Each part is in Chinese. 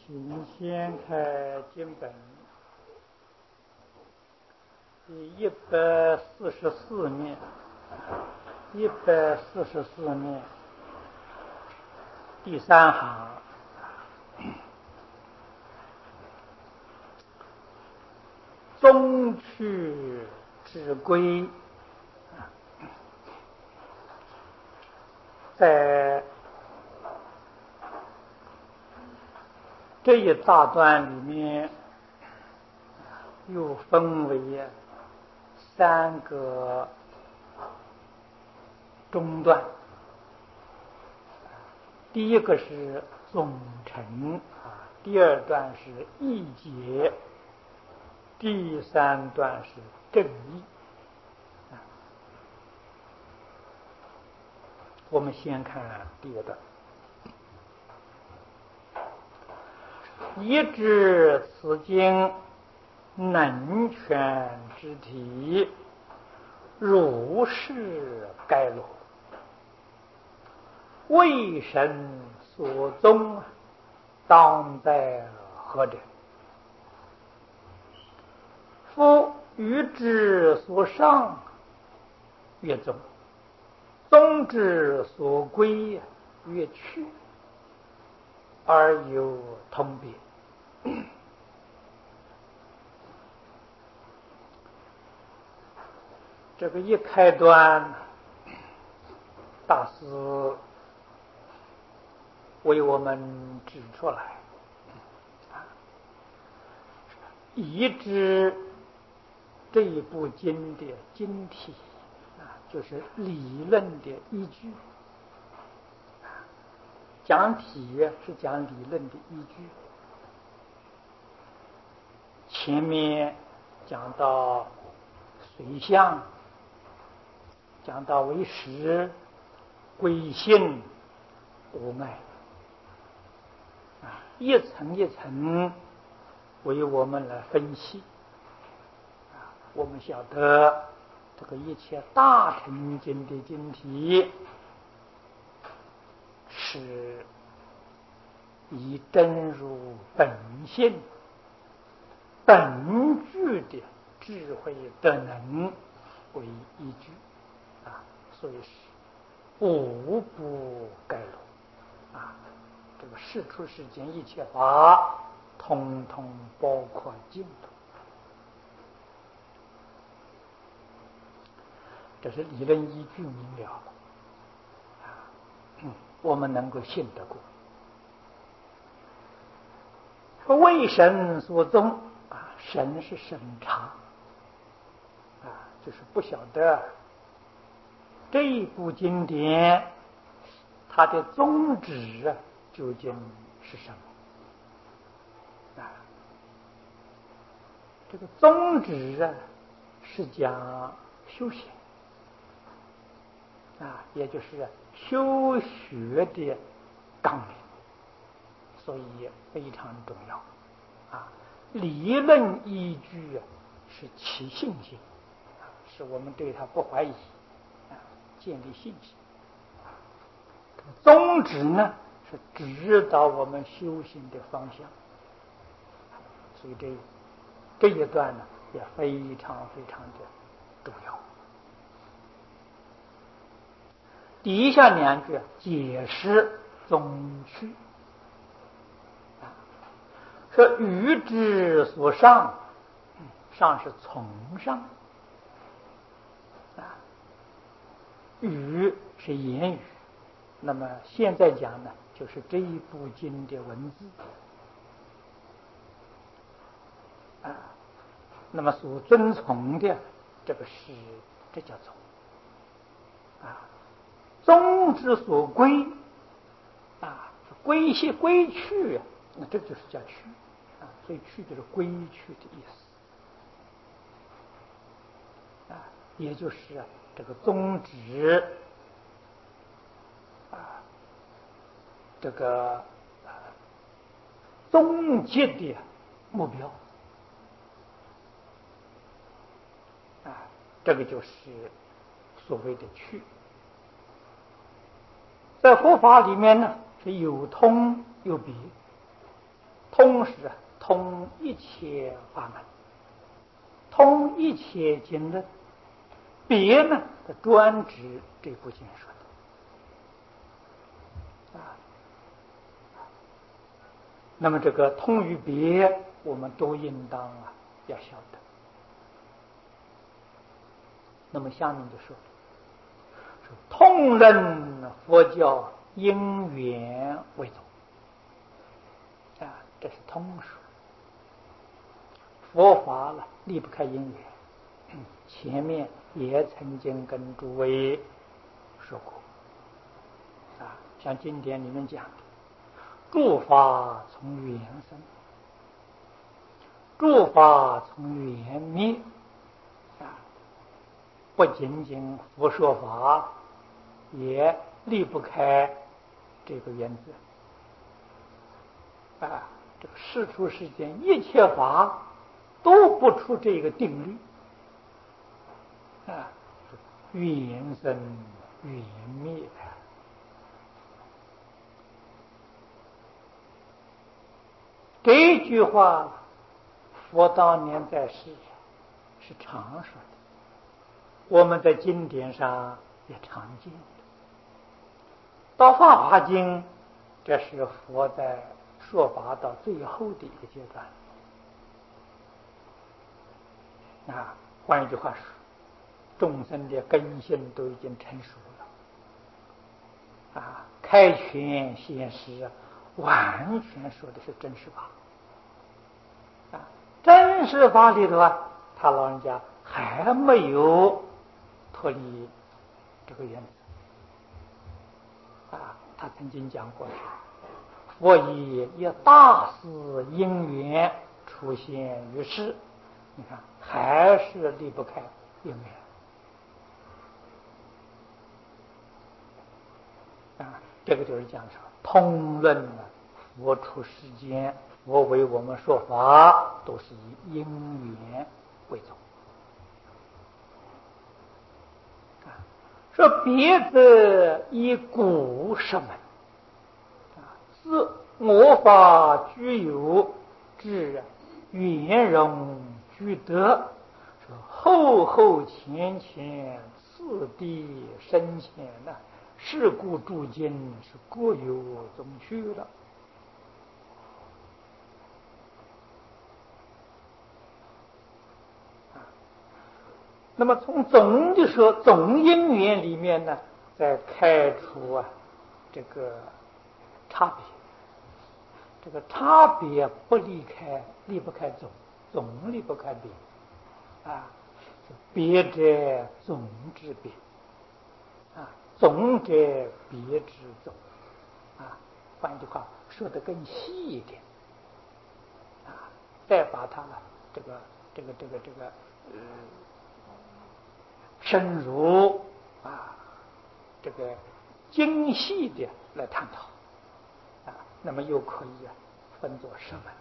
请先开经本第144面，144面第3行，宗去之归，在这一大段里面又分为3个中段。第一个是总成，第2段是义解，第3段是正义。我们先看第2段。一知此经能全之体，如是概论，为神所宗，当在何者？夫于之所上，曰宗；宗之所归，曰去，而有通别。这个一开端，大师为我们指出来，已知这一部经的经体，就是理论的依据。讲体是讲理论的依据。前面讲到随相，讲到为实、归性、无碍，一层一层为我们来分析。我们晓得这个一切大乘经的经体是以真如本性本具的智慧德能为依据，所以是无不概论。这个世出世间一切法，通通包括净土。这是理论依据明了了，我们能够信得过。说为神所宗，神是审查，就是不晓得这一部经典它的宗旨究竟是什么。这个宗旨是讲修行，也就是修学的纲领，所以非常重要。理论依据是其信心，是我们对它不怀疑，建立信心。宗旨呢，是指导我们修行的方向，所以这一段呢也非常非常的重要。底下2句解释宗趣，说于之所上，上是从上，语是言语。那么现在讲呢，就是这一部经的文字，那么所遵从的这叫宗，宗之所归，归系归去，那这就是叫去，所以去就是归去的意思，也就是这个宗旨，这个终极的目标，这个就是所谓的去。在佛法里面呢，是有通有别， 通是通一切法门，通一切经论。别呢，专指这部经说的啊。那么这个通与别，我们都应当要晓得。那么下面就说通论佛教因缘为宗啊，这是通说。佛法了离不开因缘，前面也曾经跟诸位说过啊，像经典里面讲的，诸法从缘生，诸法从缘灭啊，不仅仅佛说法，也离不开这个原则啊。这个世出世间一切法都不出这个定律啊，缘生缘灭。这句话佛当年在世是常说的，我们在经典上也常见的。到《法华经》，这是佛在说法到最后的一个阶段啊。换一句话说，众生的根性都已经成熟了啊，开权显实，完全说的是真实法啊。真实法里头他老人家还没有脱离这个原则啊。他曾经讲过，佛以大事因缘出现于世，你看还是离不开因缘啊。这个就是讲说通论佛出世间，佛为我们说法，都是以因缘为宗啊。说别则以古实门啊，自我法具有至圆融具德，说后后前前次第深浅是故诸经是各有宗趣了那么从总的说，总因缘里面呢，再开出这个差别。这个差别不离不开总，总离不开别啊。别者总之别啊，总者别之总啊。换句话说得更细一点啊，再把它这个深入这个精细的来探讨那么又可以分作十门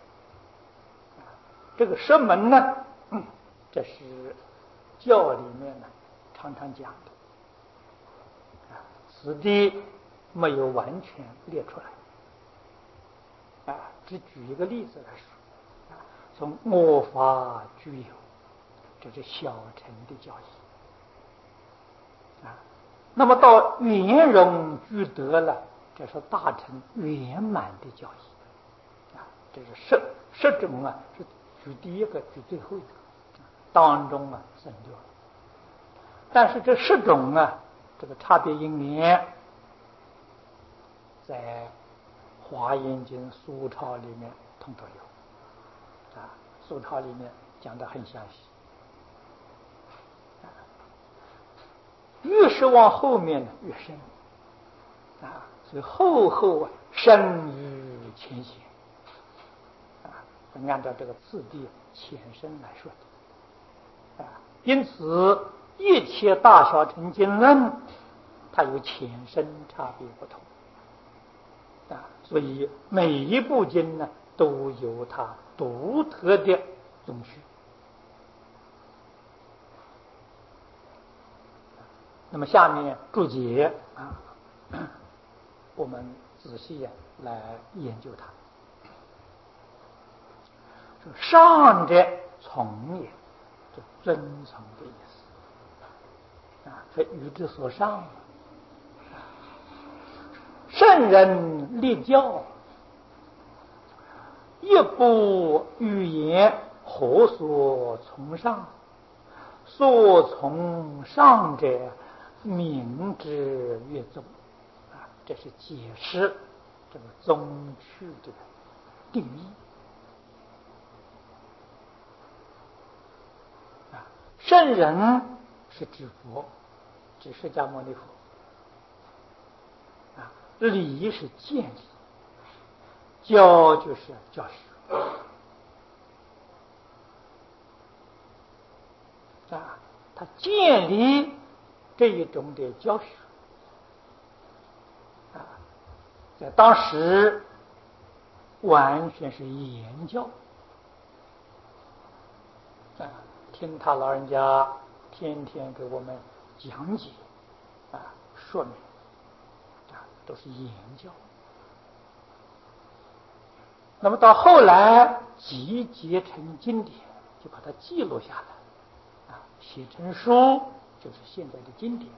这个十门呢，这是教里面常常讲的此地没有完全列出来只举一个例子来说从我法具有，这是小乘的教义那么到圆融具德了，这是大乘圆满的教义这是十种是举第一个，举最后一个，当中省略了。但是这十种这个差别因缘，在华严经疏钞里面通通有疏钞里面讲得很详细越是往后面越深所以后深于浅显按照这个次第浅深来说的因此一切大小乘经论它有浅深差别不同所以每一部经呢都有它独特的宗趣那么下面注解我们仔细来研究它说上者从也，就尊崇的意思啊，说与之所上。圣人立教，一不语言，何所从上？所从上者，名之曰宗。啊，这是解释这个宗趣的定义。啊，圣人是指佛，指释迦牟尼佛。啊，理是建立，教就是教学。啊，他建立这一种的教学。啊，在当时完全是言教。啊，听他老人家天天给我们讲解，啊，说明，啊，都是言教。那么到后来集结成经典，就把它记录下来，啊，写成书，就是现在的经典。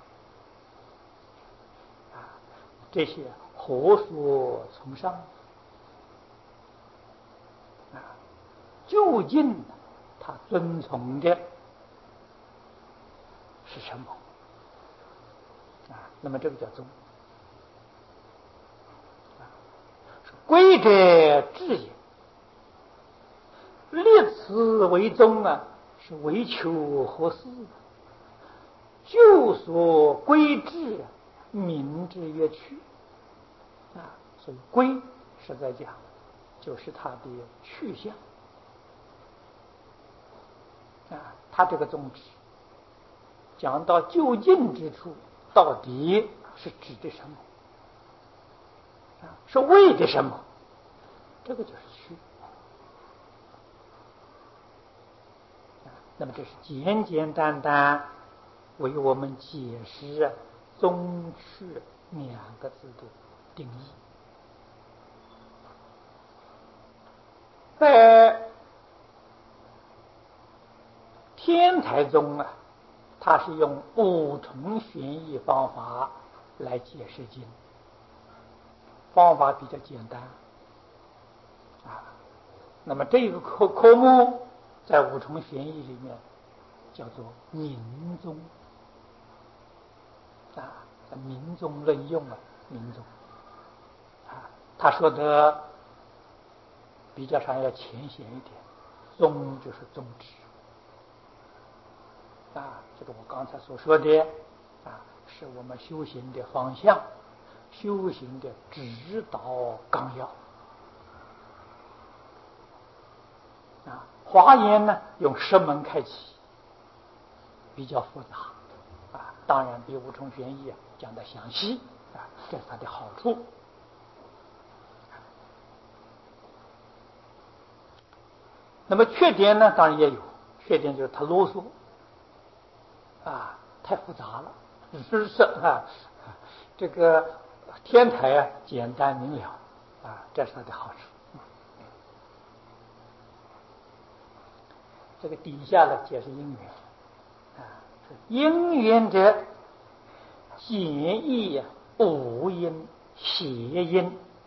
啊，这些何所从上？啊，究竟他遵从的是什么？啊，那么这个叫宗。归者治也，立此为宗啊，是为求何事？就所归之，名之曰趣。啊，所以归是在讲，就是它的去向。啊，它这个宗旨讲到究竟之处，到底是指的什么？是为的什么？这个就是趣。那么这是简简单单为我们解释宗趣2个字的定义。在天台宗啊，它是用5重玄义方法来解释经，方法比较简单。啊，那么这个科目在5重玄义里面叫做明宗。啊，明宗论用啊，明宗。啊，他说的比较上要浅显一点，宗就是宗旨。啊，这个我刚才所说的啊，是我们修行的方向，修行的指导纲要。啊，华严呢用10门开启，比较复杂。啊，当然比5重玄义讲得详细。啊，这是它的好处。那么缺点呢，当然也有，缺点就是它啰嗦。啊，太复杂了，知识啊，这个天台啊简单明了。啊，这是它的好处。这个底下呢解释因缘。啊，因缘者，简易无因邪因。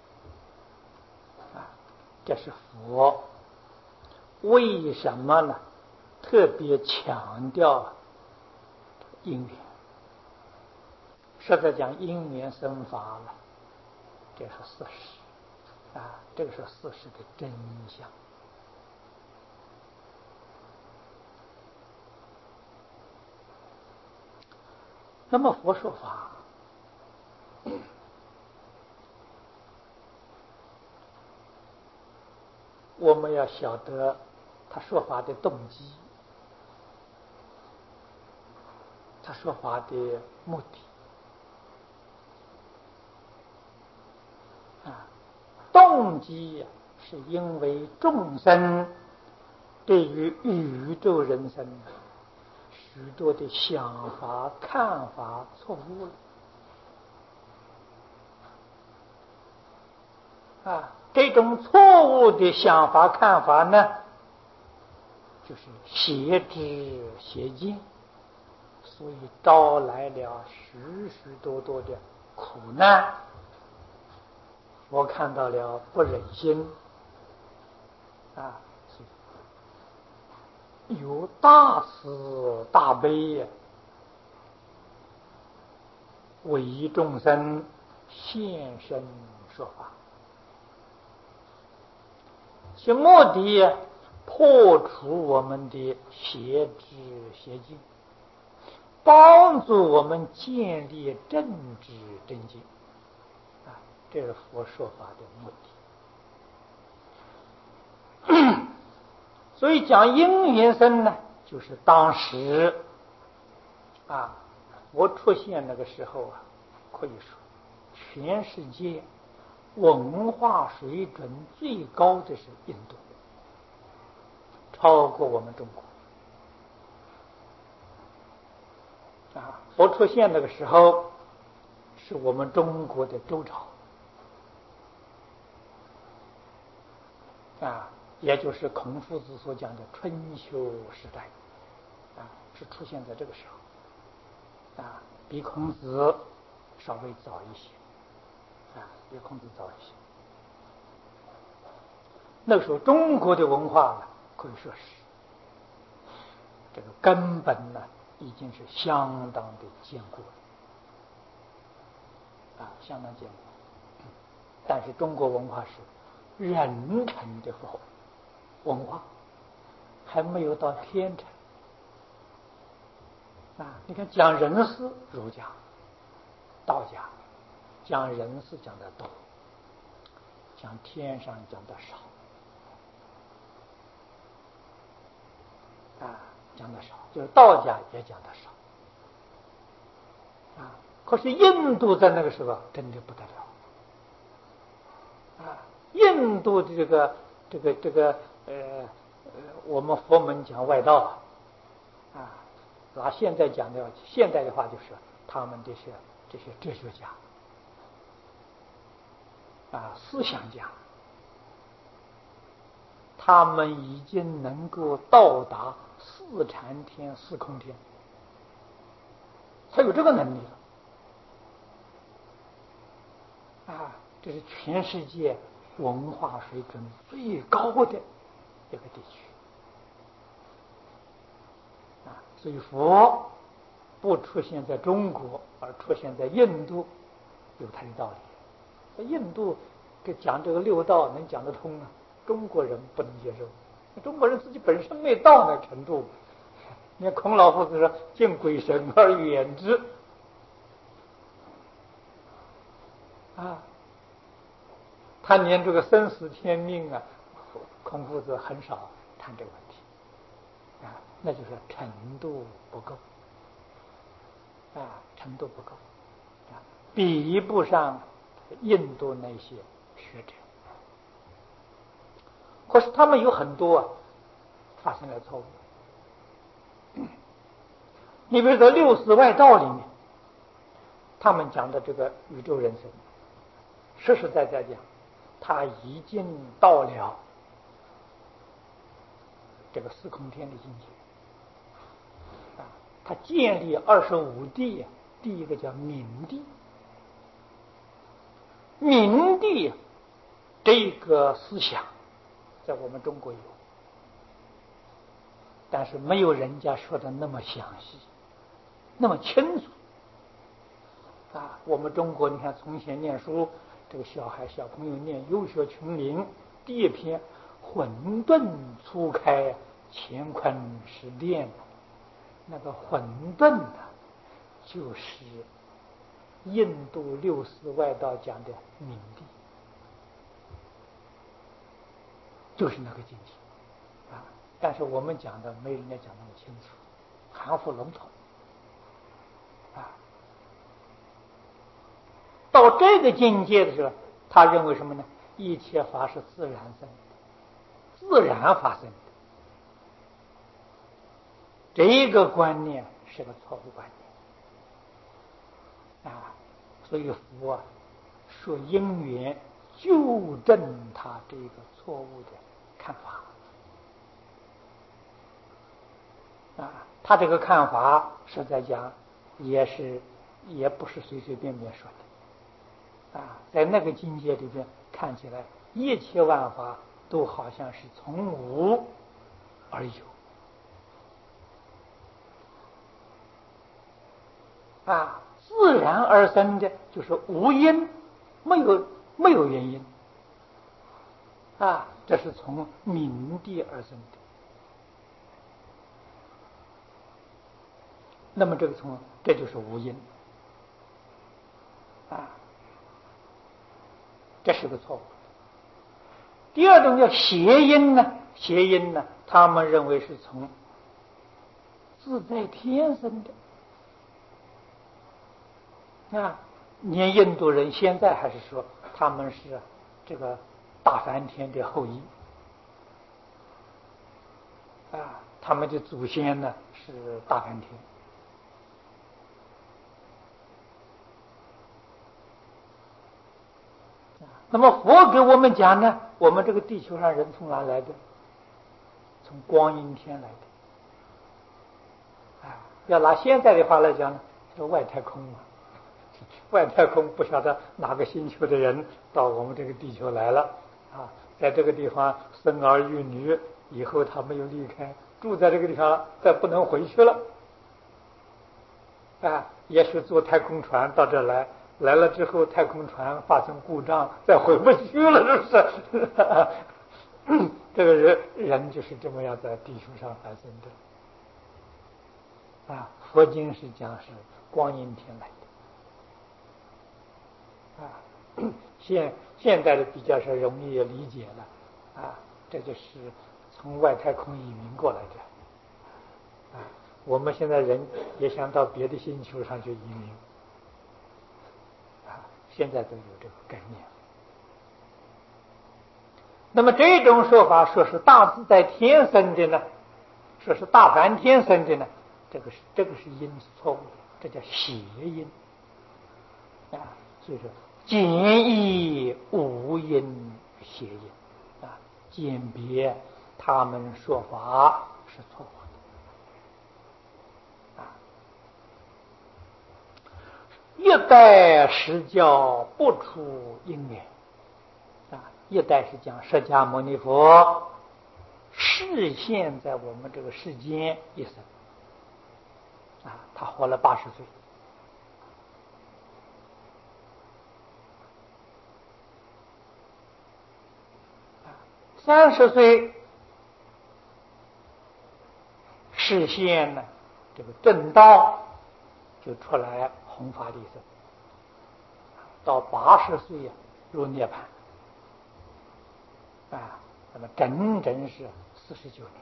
啊，这是佛为什么呢特别强调因缘？实在讲因缘生法了，这是事实。啊，这个是事实的真相。那么佛说法，我们要晓得他说法的动机，他说法的目的。啊，动机是因为众生对于宇宙人生许多的想法看法错误了。啊， 这种错误的想法看法呢，就是邪知邪见，所以招来了许许多多的苦难。我看到了不忍心啊，有大慈大悲呀，为众生现身说法，其目的破除我们的邪知邪见，帮助我们建立正知正见啊，这是佛说法的目的。所以讲因缘生呢，就是当时啊，我出现那个时候啊，可以说全世界文化水准最高的是印度，超过我们中国啊。我出现那个时候，是我们中国的周朝啊，也就是孔夫子所讲的春秋时代啊，是出现在这个时候啊，比孔子稍微早一些啊，比孔子早一些。那个时候中国的文化呢，可以说是这个根本呢，已经是相当的坚固了啊，相当坚固。但是中国文化是人臣的文化，还没有到天臣啊。你看讲人事，儒家、道家讲人事讲得多，讲天上讲得少啊，讲得少，就是道家也讲得少啊。可是印度在那个时候真的不得了啊！印度的我们佛门讲外道啊，拿现在讲的现代的话，就是他们这些哲学家啊，思想家，他们已经能够到达四禅天、四空天，他有这个能力了啊！这是全世界文化水准最高的一个地区啊！所以佛不出现在中国，而出现在印度，有它的道理。在印度讲这个六道能讲得通啊，中国人不能接受，中国人自己本身没到那程度。你看孔老夫子说：“敬鬼神而远之。”啊，他连这个生死天命啊，孔夫子很少谈这个问题啊，那就是程度不够啊，程度不够啊，比不上印度那些学者。可是他们有很多发生了错误。你比如说六世外道里面，他们讲的这个宇宙人生，实实在在讲，他已经到了这个四空天的境界啊。他建立25地，第一个叫冥地，冥地这个思想在我们中国有，但是没有人家说的那么详细，那么清楚啊。我们中国你看从前念书，这个小朋友念《游学群灵》第一篇，混沌初开，乾坤始炼，那个混沌啊，就是印度六世外道讲的冥地，就是那个境界啊。但是我们讲的没人家讲那么清楚，含糊笼统啊。到这个境界的时候，他认为什么呢？一切法是自然生的，自然发生的。这个观念是个错误观念啊。所以佛说因缘纠正他这个错误的看法啊。他这个看法实在讲也不是随随便便说的啊，在那个境界里边看起来，一切万法都好像是从无而有啊，自然而生的，就是无因，没有原因啊，这是从明地而生的。那么这就是无因啊，这是个错误。第二种叫邪因呢，邪因呢，他们认为是从自在天生的啊。连印度人现在还是说他们是这个大梵天的后裔啊，他们的祖先呢是大梵天。那么佛给我们讲呢，我们这个地球上人从哪来的？从光阴天来的啊。要拿现在的话来讲呢，叫外太空嘛。外太空不晓得哪个星球的人到我们这个地球来了啊，在这个地方生儿育女，以后他没有离开，住在这个地方，再不能回去了啊。也许坐太空船到这来了之后，太空船发生故障，再回不去了，是不是？这个人就是这么样在地球上发生的啊。佛经是讲是光阴天来的啊。现在的比较是容易理解了啊，这就是从外太空移民过来的啊。我们现在人也想到别的星球上去移民啊，现在都有这个概念。那么这种说法说是大自在天生的呢，说是大梵天生的呢，这个是因是错误的，这叫邪因啊。所以说简易无因邪因啊，鉴别他们说法是错误的啊。一代实教不出因缘啊，一代是讲释迦牟尼佛示现在我们这个世间一生啊，他活了80岁。30岁示现呢，这个正道就出来弘法利生，到80岁入涅槃啊，那么整整是49年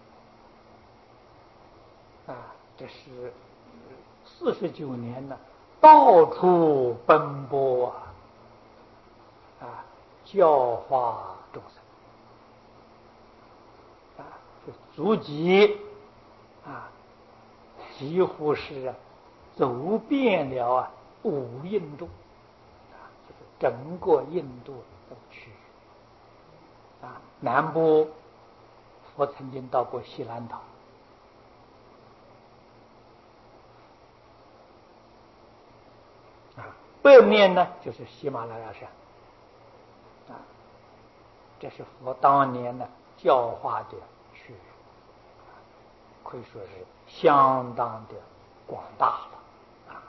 啊，这是49年呢，到处奔波啊，教化众生啊，就足迹啊，几乎是走遍了5印度啊，就是整个印度的区域啊。南部我曾经到过西兰岛啊，北面呢就是喜马拉雅山啊，这是佛当年呢教化的区域，可以说是相当的广大了啊。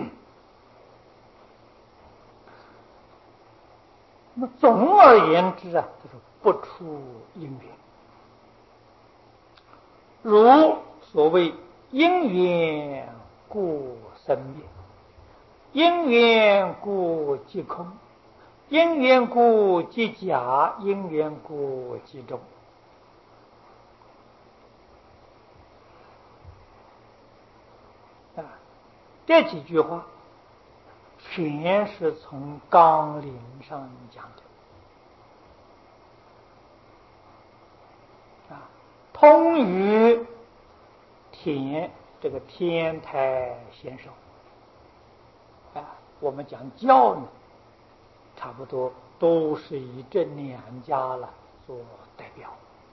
那么总而言之啊，就是不出因缘，如所谓因缘故生灭，因缘故即空，因缘故即假，因缘故即中啊。这几句话全是从纲领上讲的啊，通于这个天台显手啊。我们讲教呢，差不多都是以这两家了做代表。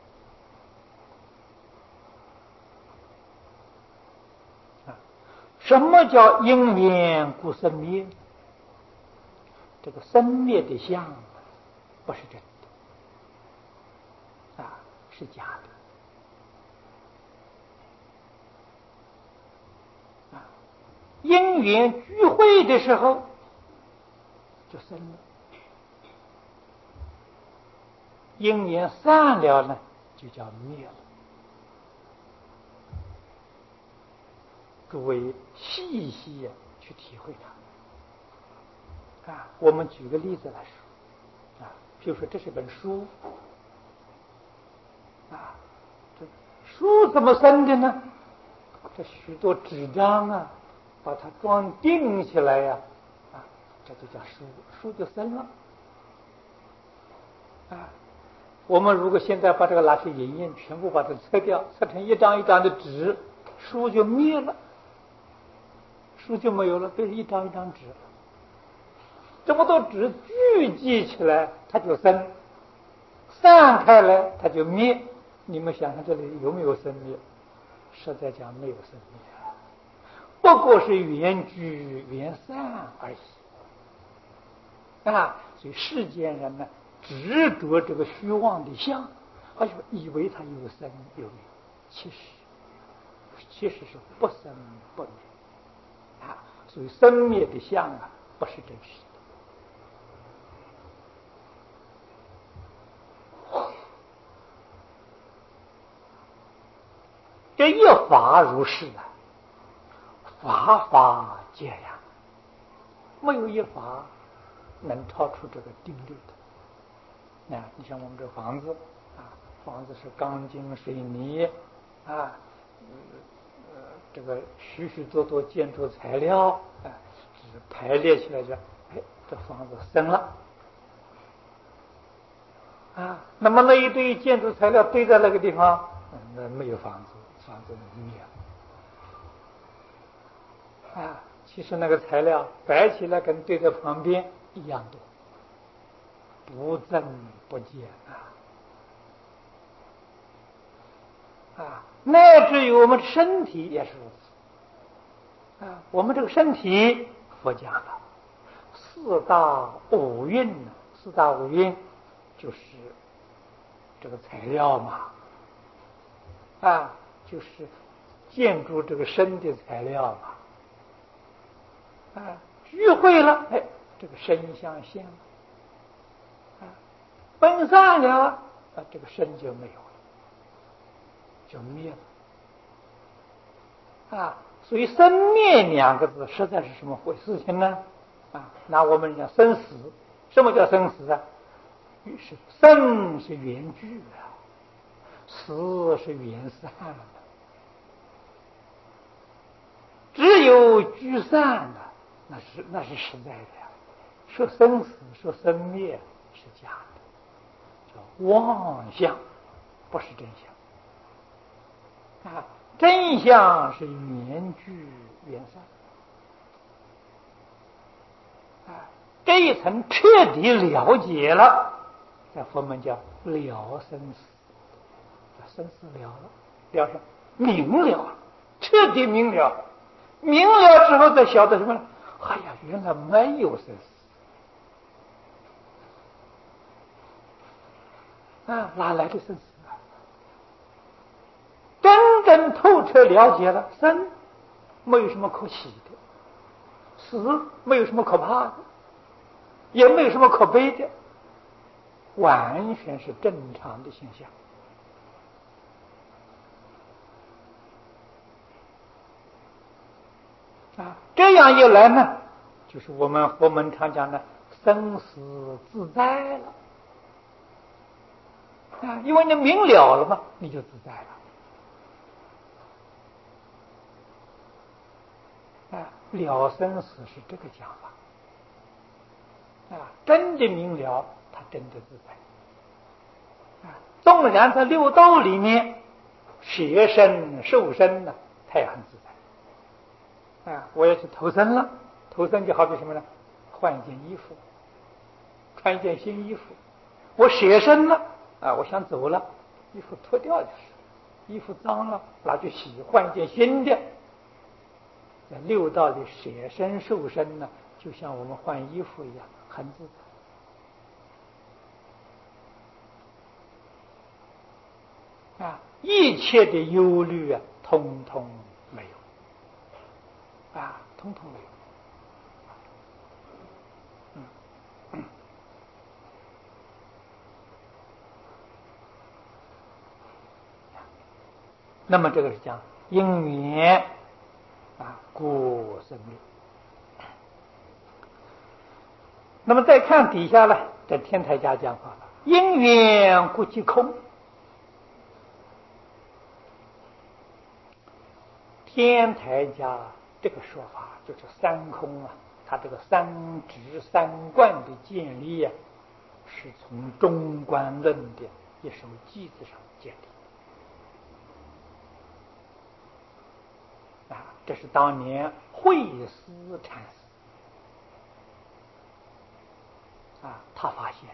什么叫因缘故生灭？这个生灭的相不是真的，是假的。因缘聚会的时候就生了，因缘散了呢，就叫灭了。诸位细细去体会它。我们举个例子来说，比如说这是本书，这书怎么生的呢？这许多纸张把它装订起来这就叫书，书就生了。我们如果现在把这个拿去影印，全部把它拆掉，拆成一张一张的纸，书就灭了，书就没有了，变成一张一张纸。这么多纸聚集起来，它就生；散开来，它就灭。你们想想这里有没有生灭？实在讲没有生灭，不过是缘聚缘散而已。所以世间人呢，执着这个虚妄的相，而且以为它有生有灭，其实是不生不灭。所以生灭的相不是真实的。这一法如是法法皆然，没有一法能超出这个定律的。你像我们这房子房子是钢筋水泥这个许许多多建筑材料只排列起来就这房子生了那么那一堆建筑材料堆在那个地方，那没有房子，房子灭了其实那个材料摆起来跟堆在旁边一样多，不增不减乃至于我们身体也是如此我们这个身体，佛讲了四大五蕴四大五蕴就是这个材料嘛就是建筑这个身的材料嘛聚会了这个身相现了分散了这个身就没有了，就灭了所以生灭两个字实在是什么回事情呢拿我们讲生死，什么叫生死是生是缘聚死是缘散只有聚散那是实在的说生死说生灭是假的，叫妄相，不是真相真相是缘聚缘散这一层彻底了解了，在佛门叫了生死，生死了了什么？明了，彻底明了，明了之后再晓得什么呢？原来没有生死哪来的生死真正透彻了解了，生没有什么可喜的，死没有什么可怕的，也没有什么可悲的，完全是正常的现象这样一来呢，就是我们佛门常讲的生死自在了因为你明了了嘛，你就自在了了生死是这个讲法真的明了，他真的自在纵然在六道里面邪身受身他也很自在我要去投生了，投生就好比什么呢？换一件衣服穿一件新衣服，我舍身了啊，我想走了，衣服脱掉就是，衣服脏了拿去洗，换一件新的。六道的舍身受身呢，就像我们换衣服一样，很自在啊，一切的忧虑啊，通通没有啊，通通没有。那么这个是讲因缘啊，故生灭。那么再看底下呢，在天台家讲法了，因缘故即空。天台家这个说法就是三空啊，它这个三执三观的建立啊，是从中观论的一首偈子上建立。啊，这是当年慧思禅师啊，他发现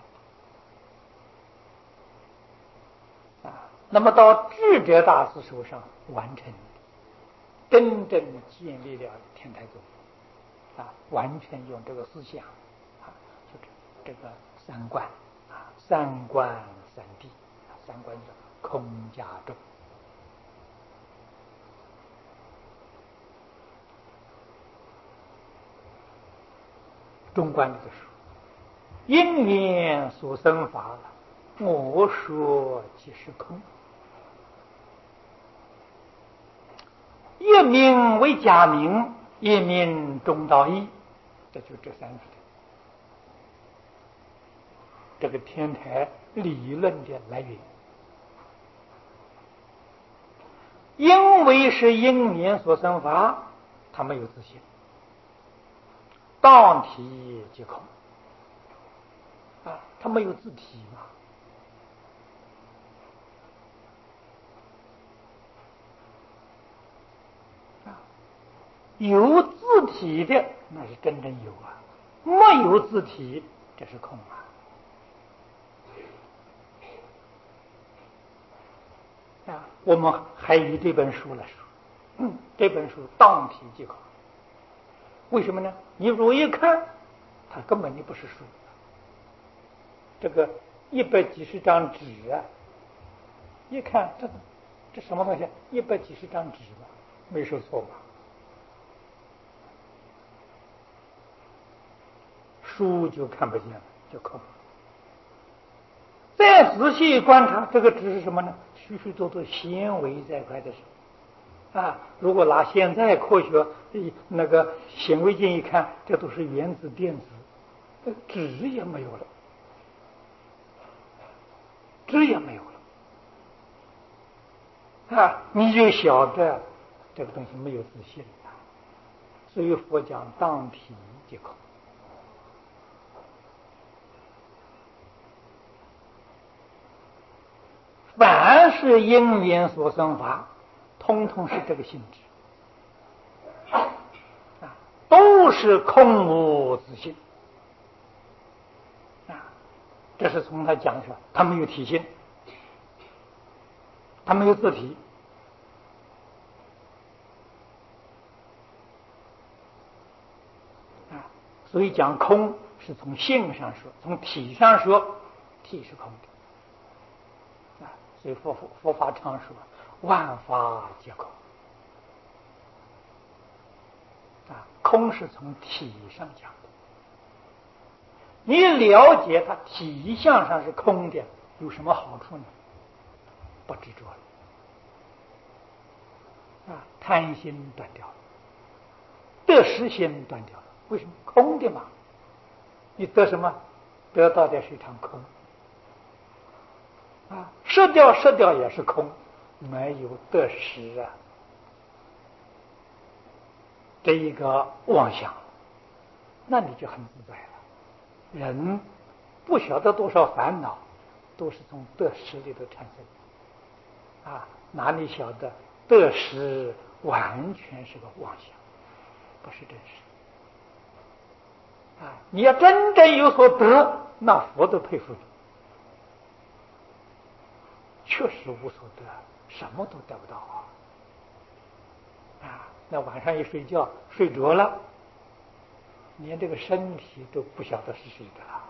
的啊，那么到智者大师手上完成，真正建立了天台宗啊，完全用这个思想啊，就是这个三观啊，三观三谛，三观是空加众。中观这个说，因缘所生法，我说即是空。一名为假名，一名中道义，这就这三句。这个天台理论的来源，因为是因缘所生法，它没有自性，当体即空啊，它没有自体嘛。有自体的那是真正有啊，没有自体这是空啊。我们还以这本书来说，这本书当体即空。为什么呢？你如果一看，它根本就不是书。这个100几十张纸啊，一看这什么东西？100几十张纸吧，没说错吧？书就看不见了，就空。再仔细观察，这个纸是什么呢？许许多多纤维这块的啊。如果拿现在科学那个显微镜一看，这都是原子电子，纸也没有了，纸也没有了啊！你就晓得这个东西没有自信了。所以佛讲当体即空。凡是因缘所生法，通通是这个性质啊，都是空无自性啊。这是从他讲出来，他没有体性，他没有自体啊。所以讲空是从性上说，从体上说，体是空的啊。所以佛法常说万法皆空啊，空是从体上讲的。你了解它体相上是空的，有什么好处呢？不执着了啊，贪心断掉了，得失心断掉了。为什么？空的嘛，你得什么？得到的是一场空啊，失掉也是空，没有得失啊，这一个妄想，那你就很自在了。人不晓得多少烦恼，都是从得失里头产生啊，哪里晓得得失完全是个妄想，不是真实啊！你要真正有所得，那佛都佩服你。确实无所得，什么都得不到啊！那晚上一睡觉睡着了，连这个身体都不晓得是谁的了。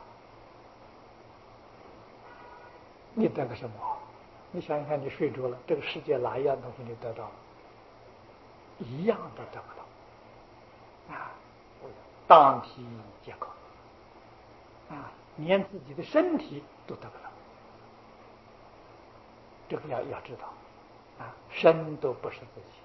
你得个什么？你想想看，你睡着了，这个世界哪一样东西你得到了？一样都得不到啊！当体皆空啊，连自己的身体都得不到。这个要知道啊，身都不是自己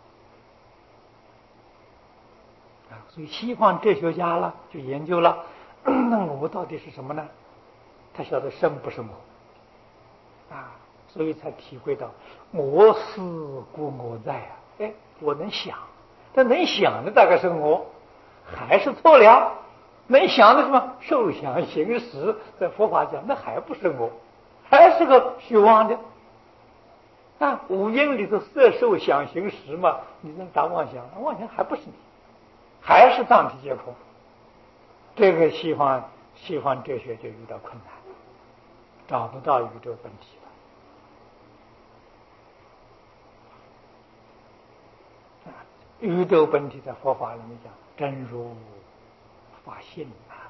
啊，所以西方哲学家了就研究了，那我到底是什么呢？他晓得身不是我啊，所以才体会到我思故我在啊。哎，我能想，但能想的大概是我，还是错了。能想的什么受想行识，在佛法讲那还不是我，还是个虚妄的。啊，五阴里头色受想行识嘛，你能打妄想？妄想还不是你，还是当体皆空。这个西方哲学就遇到困难，找不到宇宙本体了。啊，宇宙本体在佛法里面讲，真如法性啊。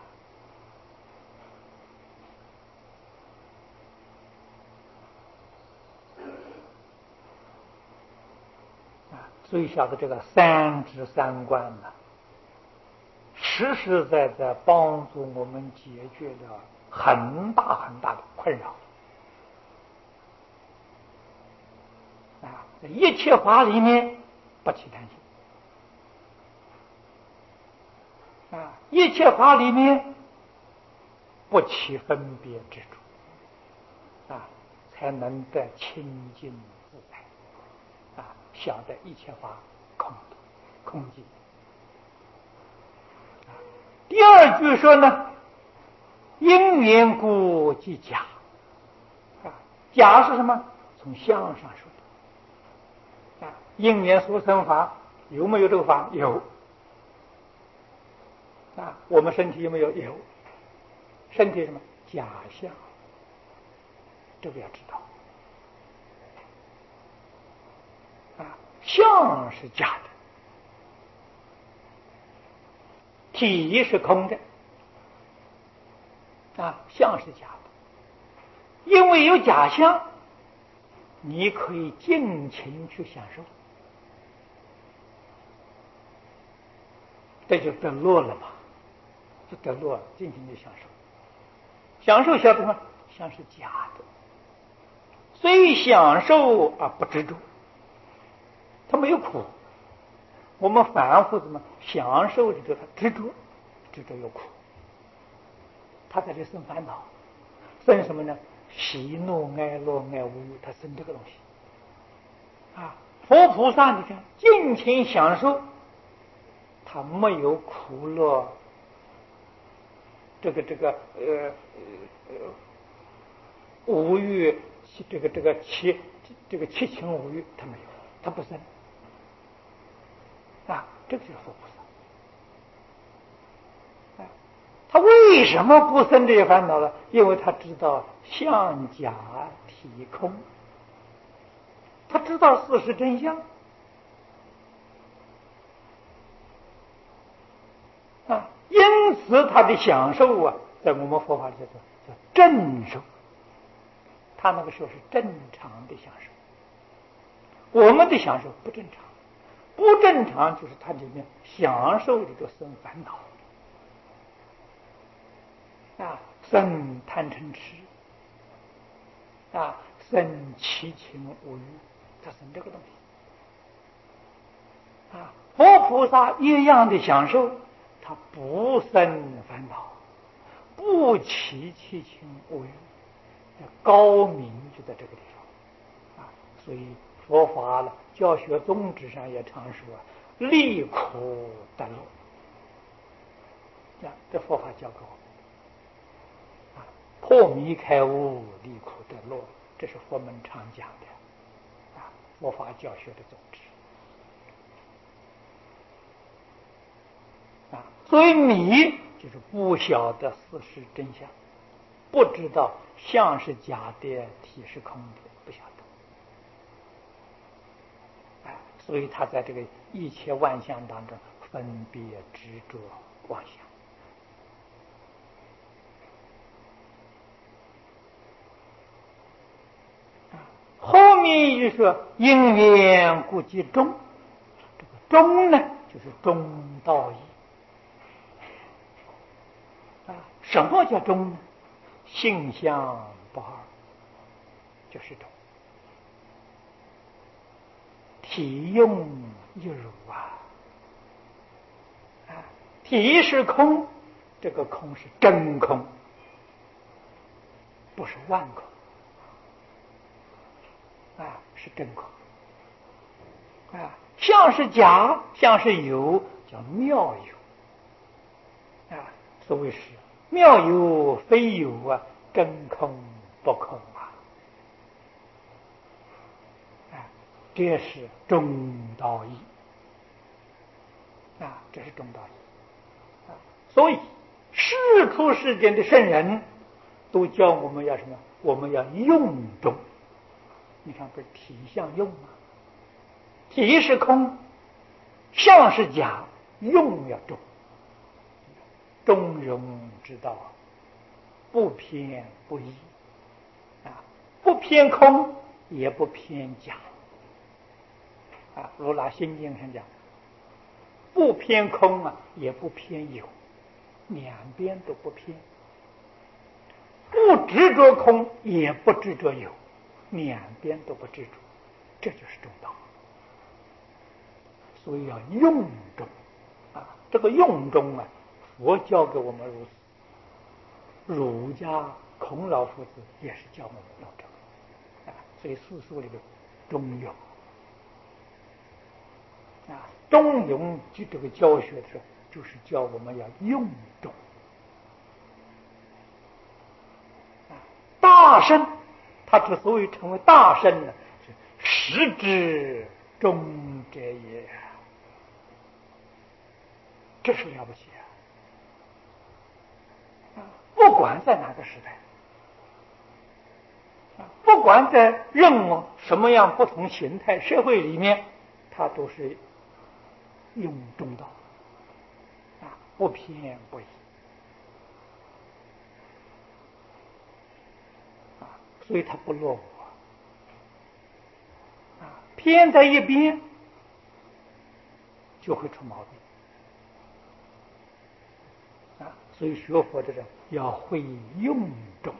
所以晓得这个三智三观呢，实实在在帮助我们解决了很大很大的困扰啊！在一切法里面不起贪心啊，一切法里面不起分别执着啊，才能得清净自在啊！晓得一切法空寂。第二句说呢，因缘故即假啊，假是什么？从相上说的啊，因缘所生法有没有这个法？有啊，我们身体有没有？有。身体什么？假象，这个要知道啊，相是假的，体是空的啊，相是假的，因为有假象，你可以尽情去享受，这就得乐了嘛，就得乐了，尽情去享受。享受晓得什么？像是假的，虽享受而不执着，它没有苦。我们反复怎么享受着它执着有苦，他在这生烦恼，生什么呢？喜怒哀乐爱无欲，他生这个东西啊。佛菩萨你看尽情享受，他没有苦乐，无欲，七情五欲他没有，他不生啊，这个就是佛菩萨。他为什么不生这些烦恼呢？因为他知道相假体空，他知道事实真相啊，因此他的享受啊，在我们佛法里叫正受，他那个时候是正常的享受，我们的享受不正常，不正常就是它里面享受里头生烦恼啊，生贪嗔痴啊，生七情五欲，它生这个东西啊。佛菩萨一样的享受，他不生烦恼，不起七情五欲，高明就在这个地方啊。所以佛法了教学宗旨上也常说离苦得乐啊，这佛法教给我们啊，破迷开悟，离苦得乐，这是佛门常讲的啊，佛法教学的宗旨啊。所以迷就是不晓得事实真相，不知道相是假的，体是空的，不晓得。所以他在这个一切万象当中分别执着妄想。后面就说因缘故即中，这个中呢就是中道义。什么叫中呢？性相不二，就是中。体用一如体是空，这个空是真空，不是妄空。是真空。相是假，相是有，叫妙有。所谓是妙有非有真空不空这是中道义这是中道义所以世出世间的圣人都教我们要什么？我们要用中。你看，不是体相用吗？体是空，相是假，用要中。中庸之道，不偏不倚不偏空，也不偏假如拿心经上讲，不偏空也不偏有，两边都不偏。不执着空，也不执着有，两边都不执着，这就是中道。所以要用中这个用中佛教给我们如此，儒家孔老夫子也是教我们用中所以四书里的中庸中庸这个教学的时候，就是教我们要用中。大圣他之所以成为大圣呢，是实之中者也，这是了不起不管在哪个时代不管在任何什么样不同形态社会里面，他都是用中道不偏不倚所以他不落伍偏在一边就会出毛病所以学佛的人要会用中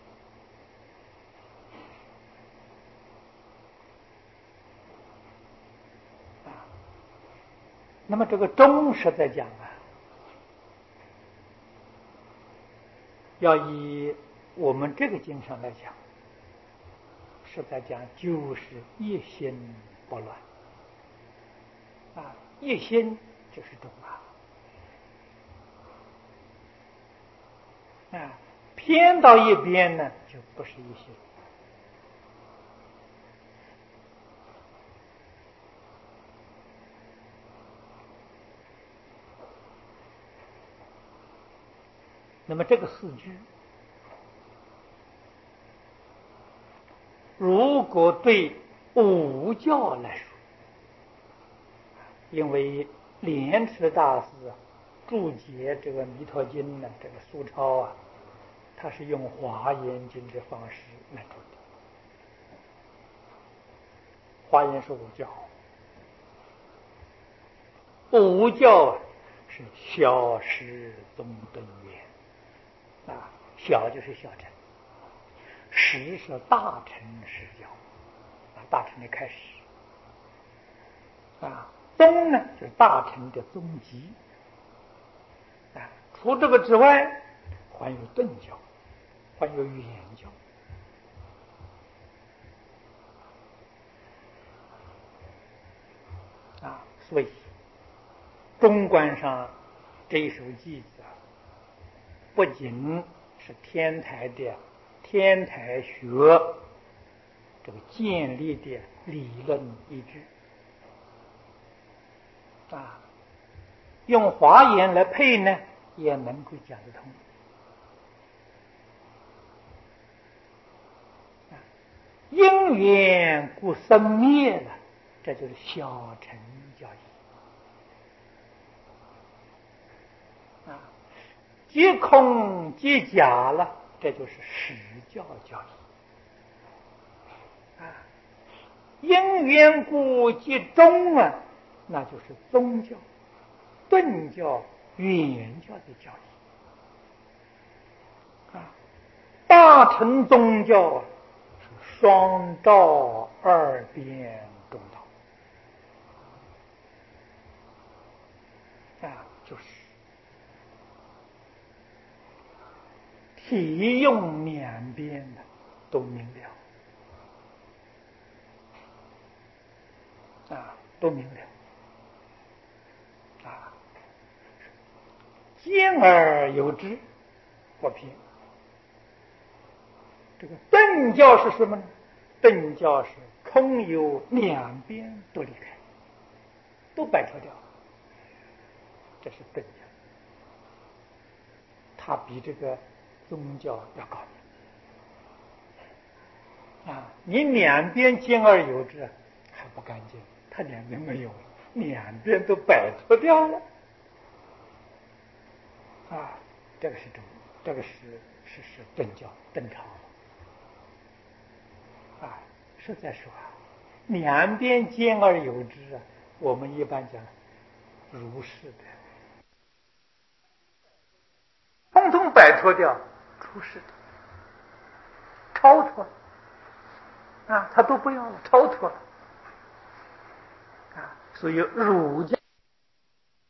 那么这个中是在讲要以我们这个经上来讲，是在讲就是一心不乱一心就是中偏到一边呢，就不是一心。那么这个四句，如果对五教来说，因为莲池大师注解这个《弥陀经》呢，这个苏超他是用华严经的方式来做的。华严是五教，五教是小师宗敦元小就是小乘，实是大乘实教大乘的开始宗呢就是大乘的宗基除这个之外，还有顿教，还有语言教所以中观上这一首偈子不仅是天台的天台学这个建立的理论依据用华严来配呢， 也能够讲得通。因缘故生灭了，这就是小乘教义啊。即空即假了，这就是实教教义啊。因缘故即中啊，那就是宗教、顿教、圆教的教义啊。大乘宗教啊，是双照二边中道啊，就是体用两边的都明了啊，都明了啊，兼而有之，不偏。这个顿教是什么呢？顿教是空有两边都离开，都摆脱掉，这是顿教。它比这个宗教要高明啊！你两边兼而有之还不干净，它两边没有，两边都摆脱掉了啊！这个是中，这个是顿教顿朝啊！实在说啊，两边兼而有之啊，我们一般讲如是的，通通摆脱掉，出世的，超脱啊，他都不要了，超脱了啊！所以儒家